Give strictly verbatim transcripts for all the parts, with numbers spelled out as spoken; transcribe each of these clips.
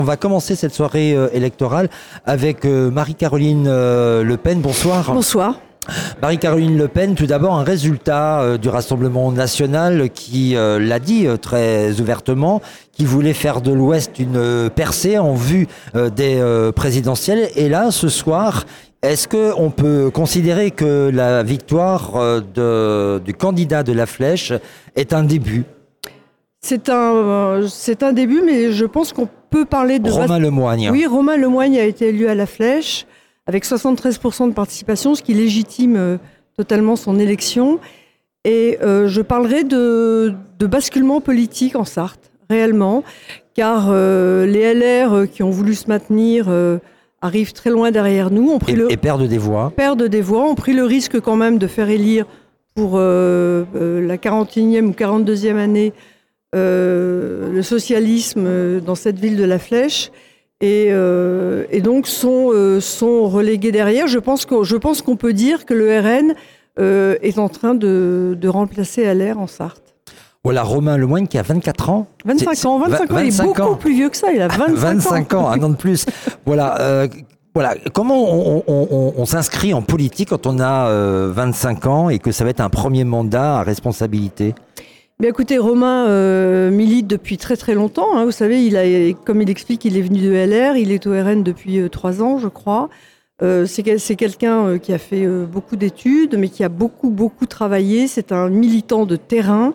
On va commencer cette soirée euh, électorale avec euh, Marie-Caroline euh, Le Pen. Bonsoir. Bonsoir. Marie-Caroline Le Pen, tout d'abord un résultat euh, du Rassemblement national qui euh, l'a dit euh, très ouvertement, qui voulait faire de l'Ouest une euh, percée en vue euh, des euh, présidentielles. Et là, ce soir, est-ce qu'on peut considérer que la victoire euh, de, du candidat de La Flèche est un début ? C'est un, euh, c'est un début, mais je pense qu'on peut parler de... Romain Lemoigne. Oui, Romain Lemoigne a été élu à La Flèche avec soixante-treize pour cent de participation, ce qui légitime euh, totalement son élection. Et euh, je parlerai de, de basculement politique en Sarthe, réellement, car euh, les L R qui ont voulu se maintenir euh, arrivent très loin derrière nous. Ont pris et, le, et perdent des voix. Perdent des voix, ont pris le risque quand même de faire élire pour euh, euh, la quarante et unième ou quarante-deuxième année Euh, le socialisme euh, dans cette ville de La Flèche et, euh, et donc sont, euh, sont relégués derrière. Je pense, que, je pense qu'on peut dire que le R N euh, est en train de, de remplacer L R en Sarthe. Voilà, Romain Lemoigne qui a vingt-quatre ans. vingt-cinq c'est, ans, vingt-cinq ans, il est beaucoup ans. plus vieux que ça, il a vingt-cinq, vingt-cinq ans. ans, un an de plus. Voilà. Euh, Voilà, comment on, on, on, on s'inscrit en politique quand on a euh, vingt-cinq ans et que ça va être un premier mandat à responsabilité ? Bien, écoutez, Romain euh, milite depuis très très longtemps. Hein. Vous savez, il a, comme il explique, il est venu de L R, il est au R N depuis euh, trois ans, je crois. Euh, c'est, c'est quelqu'un euh, qui a fait euh, beaucoup d'études, mais qui a beaucoup beaucoup travaillé. C'est un militant de terrain.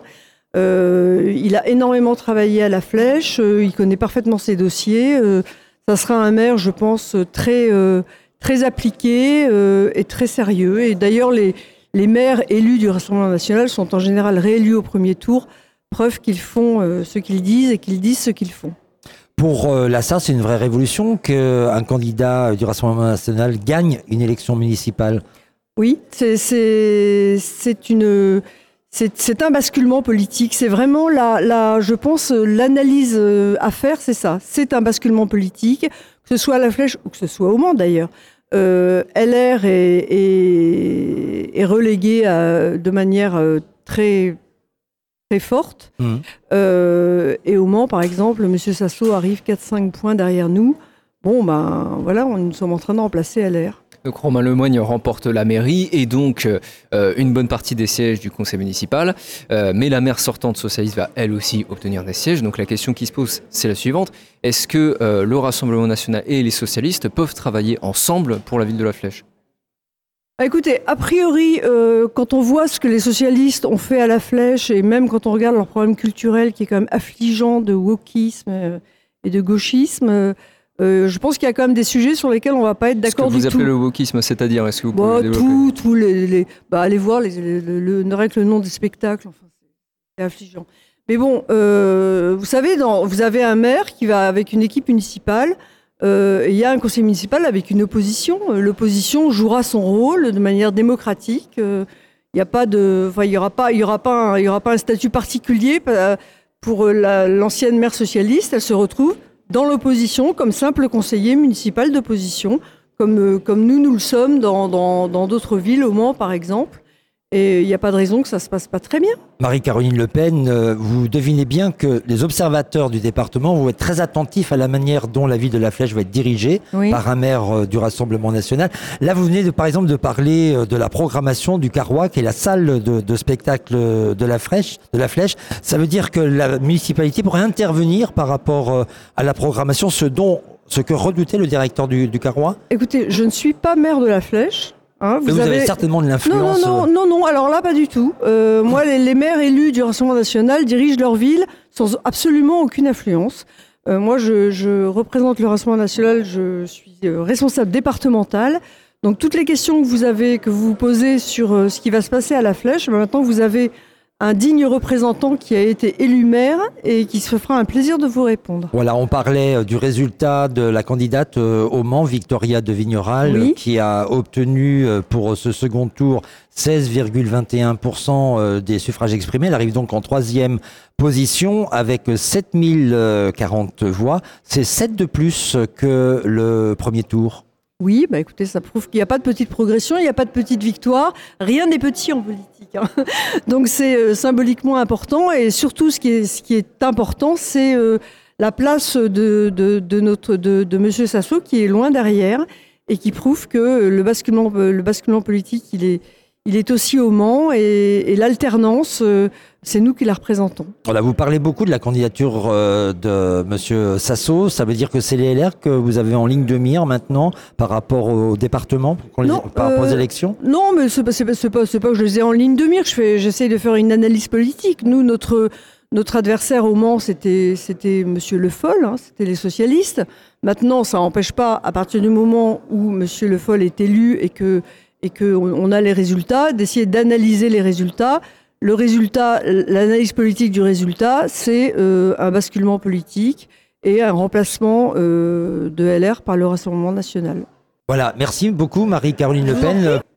Euh, il a énormément travaillé à La Flèche. Euh, il connaît parfaitement ses dossiers. Euh, ça sera un maire, je pense, très euh, très appliqué euh, et très sérieux. Et d'ailleurs, les Les maires élus du Rassemblement national sont en général réélus au premier tour, preuve qu'ils font euh, ce qu'ils disent et qu'ils disent ce qu'ils font. Pour euh, la Sarthe, c'est une vraie révolution qu'un candidat du Rassemblement national gagne une élection municipale. Oui, c'est, c'est, c'est, une, c'est, c'est un basculement politique. C'est vraiment, la, la, je pense, l'analyse à faire, c'est ça. C'est un basculement politique, que ce soit à La Flèche ou que ce soit au Mans d'ailleurs. Euh, L R est, est, est relégué à, de manière euh, très, très forte. Mmh. Euh, et au Mans, par exemple, M. Sassot arrive quatre à cinq points derrière nous. Bon, ben voilà, on, nous sommes en train de remplacer L R. Donc Romain Lemoigne remporte la mairie et donc euh, une bonne partie des sièges du conseil municipal. Euh, mais la maire sortante socialiste va elle aussi obtenir des sièges. Donc la question qui se pose, c'est la suivante. Est-ce que euh, le Rassemblement national et les socialistes peuvent travailler ensemble pour la ville de La Flèche ? Écoutez, a priori, euh, quand on voit ce que les socialistes ont fait à La Flèche et même quand on regarde leur problème culturel qui est quand même affligeant de wokisme euh, et de gauchisme, euh, Euh, je pense qu'il y a quand même des sujets sur lesquels on ne va pas être d'accord du tout. Ce que vous appelez le wokisme, c'est-à-dire, est-ce que vous bah, pouvez développer ? Tout, tout les, les, bah, allez voir, les, les, le, le, ne règle le nom des spectacles, enfin, c'est affligeant. Mais bon, euh, vous savez, dans, vous avez un maire qui va avec une équipe municipale, euh, et il y a un conseil municipal avec une opposition. L'opposition jouera son rôle de manière démocratique. Euh, il n'y a pas de, enfin, il y aura pas, il y aura pas, un, il y aura pas un statut particulier pour la, l'ancienne maire socialiste. Elle se retrouve dans l'opposition, comme simple conseiller municipal d'opposition, comme, euh, comme nous, nous le sommes dans, dans, dans d'autres villes, au Mans par exemple. Et il n'y a pas de raison que ça ne se passe pas très bien. Marie-Caroline Le Pen, euh, vous devinez bien que les observateurs du département vont être très attentifs à la manière dont la ville de La Flèche va être dirigée oui. par un maire euh, du Rassemblement national. Là, vous venez de, par exemple de parler euh, de la programmation du Carrois, qui est la salle de, de spectacle de la, Flèche, de la Flèche. Ça veut dire que la municipalité pourrait intervenir par rapport euh, à la programmation, ce, dont, ce que redoutait le directeur du, du Carrois ? Écoutez, je ne suis pas maire de La Flèche. Hein, vous, vous avez... avez certainement de l'influence. Non, non, non, non, alors là, pas du tout. Euh, moi, les, les maires élus du Rassemblement national dirigent leur ville sans absolument aucune influence. Euh, moi, je, je représente le Rassemblement national, je suis responsable départemental. Donc, toutes les questions que vous avez, que vous vous posez sur euh, ce qui va se passer à La Flèche, ben, maintenant, vous avez un digne représentant qui a été élu maire et qui se fera un plaisir de vous répondre. Voilà, on parlait du résultat de la candidate au Mans, Victoria de Vigneral, oui. qui a obtenu pour ce second tour seize virgule vingt et un pour cent des suffrages exprimés. Elle arrive donc en troisième position avec sept mille quarante voix. C'est sept de plus que le premier tour. Oui, bah écoutez, ça prouve qu'il n'y a pas de petite progression, il n'y a pas de petite victoire. Rien n'est petit en politique. Hein. Donc c'est euh, symboliquement important et surtout ce qui est, ce qui est important, c'est euh, la place de, de, de, notre, de, de M. Sassot qui est loin derrière et qui prouve que le basculement, le basculement politique, il est, il est aussi au Mans et, et l'alternance, c'est nous qui la représentons. Voilà, vous parlez beaucoup de la candidature de M. Sassot. Ça veut dire que c'est les L R que vous avez en ligne de mire maintenant par rapport au département, non, par rapport euh, aux élections? Non, mais c'est pas, c'est pas, c'est pas, c'est pas que je les ai en ligne de mire. Je fais, j'essaie de faire une analyse politique. Nous, notre... Notre adversaire au Mans, c'était, c'était M. Le Foll, hein, c'était les socialistes. Maintenant, ça n'empêche pas, à partir du moment où M. Le Foll est élu et que et que on a les résultats, d'essayer d'analyser les résultats. Le résultat, l'analyse politique du résultat, c'est euh, un basculement politique et un remplacement euh, de L R par le Rassemblement national. Voilà, merci beaucoup Marie-Caroline Le Pen.